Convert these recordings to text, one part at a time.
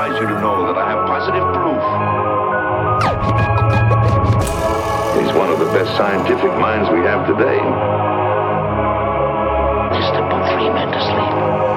realize you to know that I have positive proof. He's one of the best scientific minds we have today. Just to put 3 men to sleep.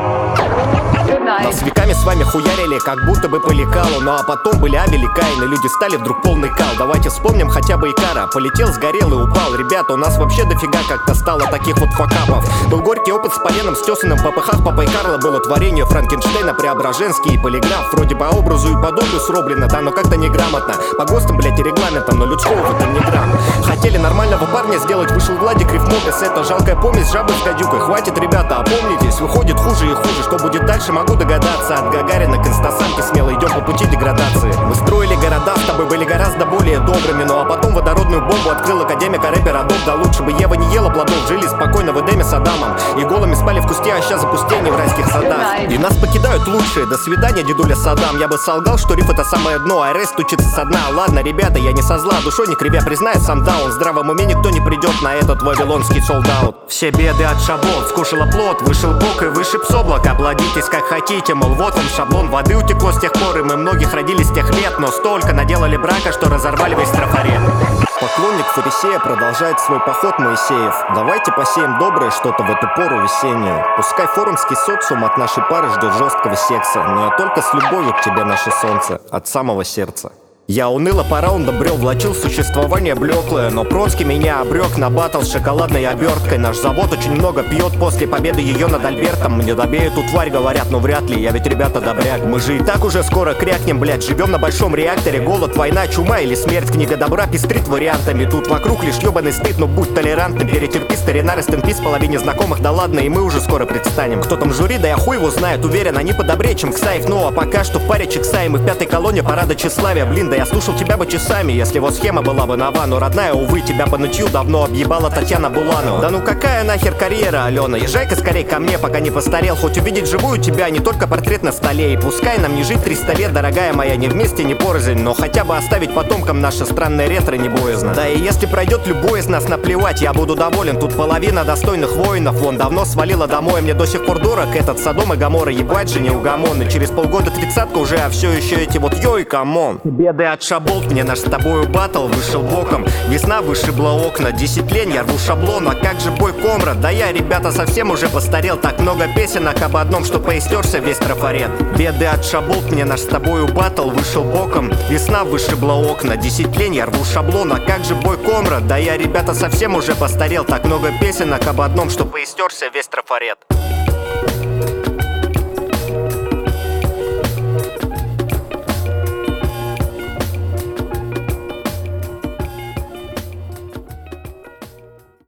Нас веками с вами хуярили, как будто бы по лекалу. Ну а потом были Абель и Каин, и люди стали вдруг полный кал. Давайте вспомним хотя бы Икара. Полетел, сгорел и упал. Ребята, у нас вообще дофига как-то стало таких вот факапов. Был горький опыт с поленом, с тесаным в попыхах. Папой Карла было творение Франкенштейна, Преображенский и полиграф. Вроде по образу и подобию сроблено, да, но как-то неграмотно. По ГОСТам, блять, и регламентам, но людского в этом не грамм. Хотели нормального парня сделать, вышел Владик Рифмопис. Это жалкая помесь жабы с гадюкой. Хватит, ребята, опомнитесь, выходит хуже и хуже. Что будет дальше, могу догадаться. От Гагарина к инстасамке смело идем по пути деградации. Мы строили города, с тобой были гораздо более добрыми. Ну а потом водородную бомбу открыл академик, а рэпер Адоб. Да лучше бы Ева не ела плодов, жили спокойно в Эдеме с Адамом. И голыми спали в кусте, а сейчас запустение в райских садах. И нас покидают лучшие, до свидания, дедуля Саддам. Я бы солгал, что риф это самое дно, а РС стучится со дна. Ладно, ребята, я не со зла, душой не кривя, признаю сам даун. В здравом уме никто не придет на этот вавилонский солдаут. Все беды от шаблон, скушала плод, вышел бог и вышиб с облака. Обладитесь как хотите, мол, вот он шаблон. Воды утекло с тех пор, и мы многих родились с тех лет. Но столько наделали брака, что разорвали весь трафарет. Поклонник фарисея продолжает свой поход Моисеев. Давайте посеем доброе что-то в эту пору весеннюю. Пускай форумский социум от нашей пары ждет жесткого секса, но я только с любовью к тебе, наше солнце, от самого сердца. Я уныло по раундам брел, влачил существование блеклое. Но Троцкий меня обрек на баттл с шоколадной оберткой. Наш завод очень много пьет после победы ее над Альбертом. Мне добей эту тварь, говорят, но вряд ли, я ведь, ребята, добряк. Мы же и так уже скоро крякнем, блядь. Живем на большом реакторе, голод, война, чума или смерть. Книга добра пестрит вариантами. Тут вокруг лишь ебаный стыд, но будь толерантным. Перетерпи, старина, рестемпис, половине знакомых, да ладно, и мы уже скоро предстанем. Кто там в жюри, да я хуй его знает, уверен, они подобрее, чем Ксаев. Ну а пока что в паре Чексаи мы в 5-й колонне парада тщеславия. Блин, да я слушал тебя бы часами, если вот схема была бы нова. Но родная, увы, тебя по ночью давно объебала Татьяна Буланова. Да ну какая нахер карьера, Алена? Езжай-ка скорей ко мне, пока не постарел. Хоть увидеть живую тебя, не только портрет на столе. И пускай нам не жить 300 лет, дорогая моя, не вместе, не порознь, но хотя бы оставить потомкам наше странное ретро не боязно. Да и если пройдет любой из нас, наплевать, я буду доволен. Тут половина достойных воинов, вон давно свалила домой. Мне до сих пор дорог этот Содом и Гоморра, ебать же неугомонный. Через полгода 30-ка уже, а все еще эти вот йой, камон. Беды от шаболт, мне наш с тобою баттл вышел боком. Весна вышибла окна, 10 лень, я рву шаблон. А как же бой комрад? Да я, ребята, совсем уже постарел. Так много песенок об одном, что поистерся весь трафарет. Беды от шаболт, мне наш с тобою баттл вышел боком. Весна вышибла окна, 10 лень, я рву шаблон. А как же бой комрад? Да я, ребята, совсем уже постарел. Так много песенок об одном, что поистерся весь трафарет.